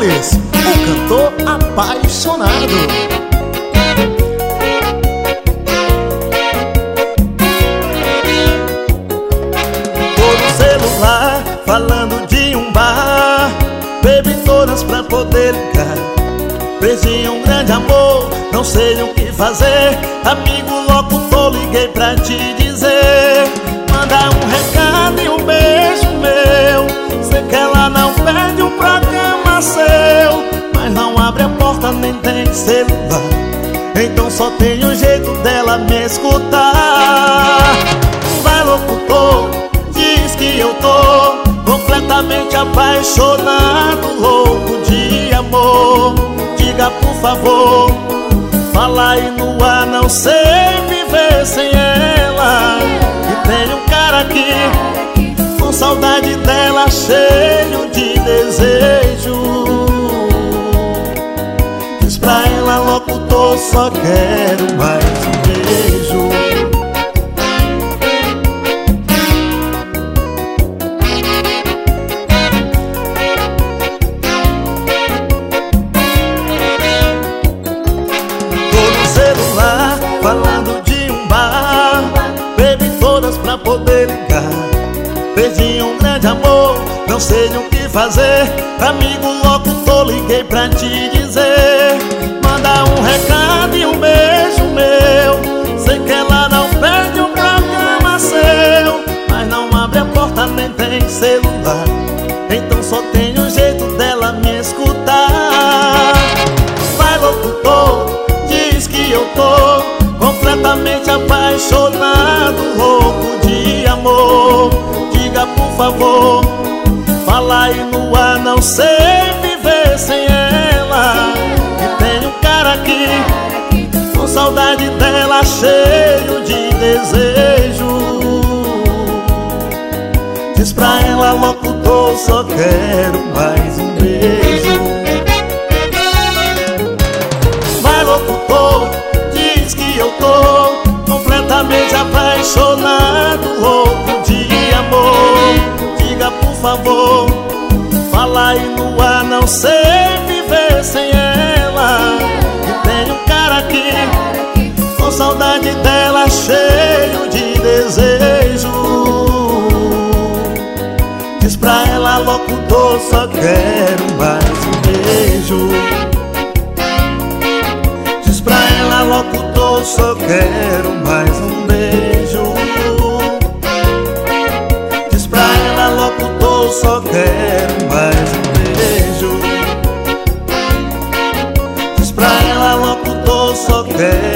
Soares, o cantor apaixonado. Celular, falando de um bar, bebi todas pra poder ligar. Perdi um grande amor, não sei o que fazer. Amigo locutor, liguei pra te dizer. Manda um recado e um beijo meu. Sei que ela não perde um programa seu, mas não abre a porta nem tem celular. Então só tem um jeito dela me escutar. Vai locutor, diz que eu tô completamente apaixonado, louco de amor. Diga por favor, fala aí no ar, não sei viver sem ela. E tem um cara aqui com saudade dela, cheio de desejo. Diz pra ela, locutor, só quero mais um beijo. Falando de um bar, bebi todas pra poder ligar. Perdi um grande amor, não sei o que fazer. Amigo locutor, liguei pra te dizer. Manda um recado e um beijo meu. Sei que ela não perde um programa seu, mas não abre a porta nem tem celular. Então só tem um jeito dela me escutar. Vai locutor, diz que eu tô completamente apaixonado, louco de amor. Diga por favor, fala aí no ar, não sei viver sem ela. E tem um cara aqui com saudade dela, cheio de desejo. Diz pra ela, locutor, só quero mais um beijo. Vai locutor, diz que eu tô completamente apaixonado, louco de amor. Diga por favor, fala aí no ar, não sei viver sem ela. E tem um cara aqui com saudade dela, cheio de desejo. Diz pra ela, locutor, só quero mais um beijo. Diz pra ela, locutor, só quero mais um beijo. Diz pra ela, locutor, só quero mais um beijo. Diz pra ela, locutor, só quero